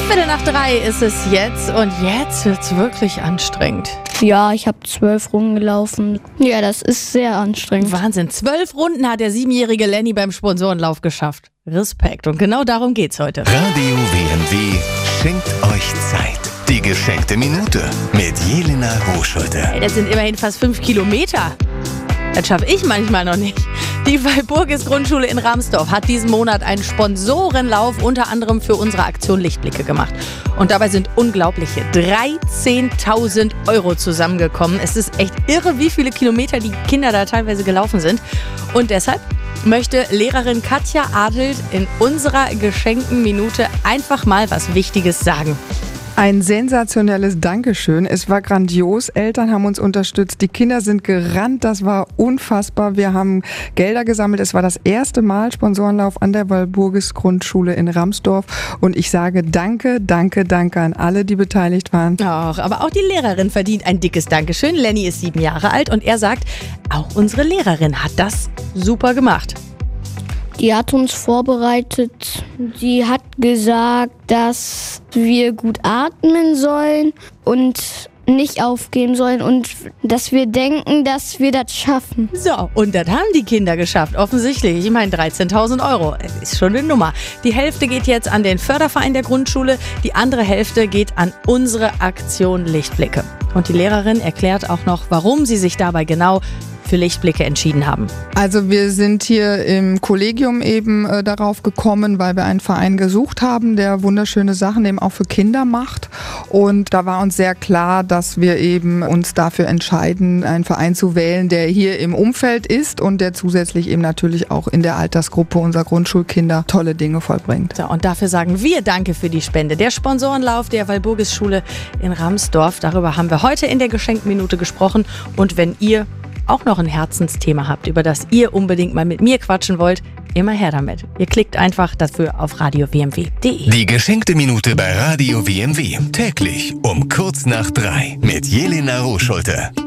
2:15 ist es jetzt und jetzt wird's wirklich anstrengend. Ja, ich habe 12 Runden gelaufen. Ja, das ist sehr anstrengend. Wahnsinn, 12 Runden hat der 7-jährige Lenny beim Sponsorenlauf geschafft. Respekt und genau darum geht's heute. Radio WMW schenkt euch Zeit. Die geschenkte Minute mit Jelena Rohschulte. Hey, das sind immerhin fast 5 Kilometer. Das schaffe ich manchmal noch nicht. Die Walpurgis-Grundschule in Ramsdorf hat diesen Monat einen Sponsorenlauf unter anderem für unsere Aktion Lichtblicke gemacht. Und dabei sind unglaubliche 13.000 € zusammengekommen. Es ist echt irre, wie viele Kilometer die Kinder da teilweise gelaufen sind. Und deshalb möchte Lehrerin Katja Adelt in unserer geschenkten Minute einfach mal was Wichtiges sagen. Ein sensationelles Dankeschön. Es war grandios. Eltern haben uns unterstützt. Die Kinder sind gerannt. Das war unfassbar. Wir haben Gelder gesammelt. Es war das erste Mal Sponsorenlauf an der Walpurgis-Grundschule in Ramsdorf. Und ich sage danke, danke, danke an alle, die beteiligt waren. Ach, aber auch die Lehrerin verdient ein dickes Dankeschön. Lenny ist 7 Jahre alt und er sagt, auch unsere Lehrerin hat das super gemacht. Die hat uns vorbereitet. Die hat gesagt, dass wir gut atmen sollen und nicht aufgeben sollen und dass wir denken, dass wir das schaffen. So, und das haben die Kinder geschafft, offensichtlich. Ich meine, 13.000 €, ist schon eine Nummer. Die Hälfte geht jetzt an den Förderverein der Grundschule, die andere Hälfte geht an unsere Aktion Lichtblicke. Und die Lehrerin erklärt auch noch, warum sie sich dabei genau für Lichtblicke entschieden haben. Also wir sind hier im Kollegium eben darauf gekommen, weil wir einen Verein gesucht haben, der wunderschöne Sachen eben auch für Kinder macht. Und da war uns sehr klar, dass wir eben uns dafür entscheiden, einen Verein zu wählen, der hier im Umfeld ist und der zusätzlich eben natürlich auch in der Altersgruppe unserer Grundschulkinder tolle Dinge vollbringt. So, und dafür sagen wir Danke für die Spende. Der Sponsorenlauf der Walpurgis-Schule in Ramsdorf, darüber haben wir heute in der geschenkten Minute gesprochen. Und wenn ihr auch noch ein Herzensthema habt, über das ihr unbedingt mal mit mir quatschen wollt, immer her damit. Ihr klickt einfach dafür auf radiowmw.de. Die geschenkte Minute bei Radio WMW. Täglich um kurz nach 3 mit Jelena Rohschulte.